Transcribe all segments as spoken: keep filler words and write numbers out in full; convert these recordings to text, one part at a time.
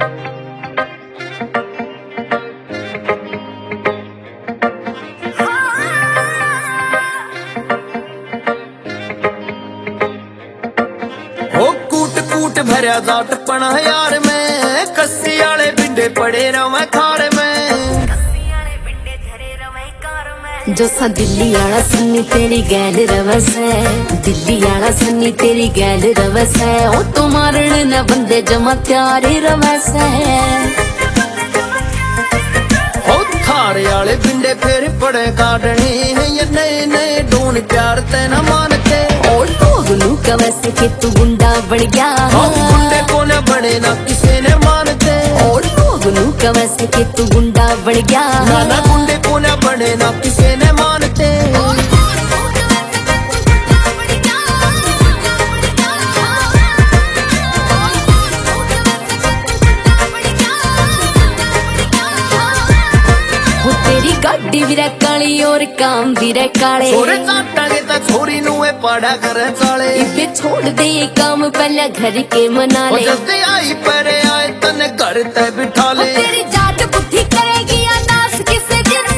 भरया जाट पना यार में कस्सी आले बिंडे पड़े रवे खाड़ में जो सा दिल्ली आला सुन्नी तेरी गैल रवस है, दिल्ली आला सुन्नी तेरी गैल रवस है। ओ तो मारने न बंदे जमा त्यारे रवस है। ओ थारे आले बिंडे फिर पड़े काटने हैं ये नए नए ढूंढ प्यार ते न मानते। ओ लोग नू कवैसे के तू गुंडा बन गया, गुंडे को न बने ना किसी ने मानते। ओ लोग नू कवैसे के तू गुंडा बन गया, ना ना गुंडे को न बने ना किसी ने मानते। गाड़ी भी रे काली और काम भी रे काले, छोरे चाटांगे ता छोरी नुए पाड़ा करे चाले। इसे छोड़ दे ये काम पहले घर के मना ले। जल्दी आई परे आए तने घर ते बिठा ले। तेरी जाट बुद्धि करेगी या नास किसे दिन,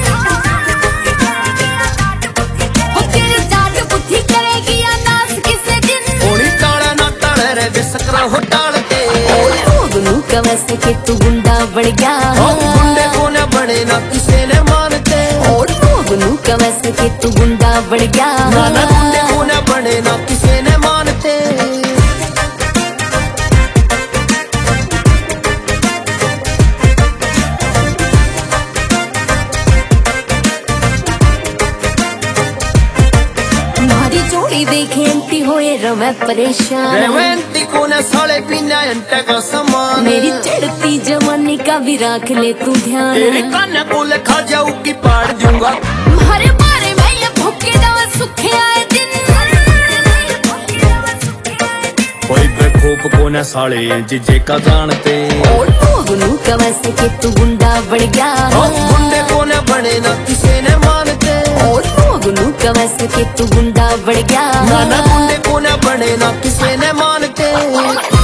तेरी जाट बुद्धि करेगी या नास किसे दिन। थोड़ी टाला ना टाले रे बिसकरा हो टालते। लोग नू कवैसे के तू गुंडा बन गया, गुंडे को न बने ना किसी ने मानते। नू कवैसे के तू गुंडा बन गया, ना ना गुंडे को न बने ना किसी ने मानते। मारी जोड़ी देखे एंटी होए रवे परेशान, रेवेंटी को न साले पीना अंटे का समान। मेरी चढ़ती जवानी का भी रख ले तू ध्यान। तेरे कान को ले खा जाऊ की पाड़ दूंगा। मारे मारे मैं ये भूखे जावा सुखे आए दिन, कोई बेखूब को न साले जिजे का जानते। ओ लोग नू कवैसे के तू गुंडा बन गया, गुंडे को न बने ना किसी ने मानते। ओ लोग नू कवैसे के तू गुंडा बन गया, ना ना गुंडे को न बने ना किसी ने मानते।